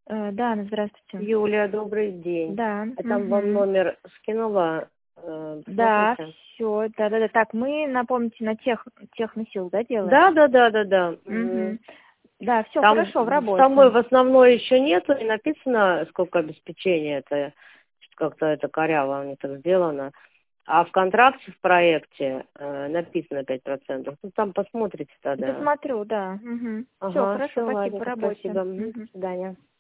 Да, здравствуйте. Юлия, добрый день. Да. Я там вам номер скинула. Да, Посмотрите. все, да. Так, мы, напомните, на техносил, да, делаем? Да. Мгм. Да, все Там хорошо, в самой работе. в основной еще нету, не написано, сколько обеспечения, это как-то это коряво у них так сделано. А в контракте, в проекте написано 5%. Ну, там посмотрите тогда. Посмотрю, да. Все Ага, хорошо, все, спасибо, по ладненько, работе. спасибо. До свидания.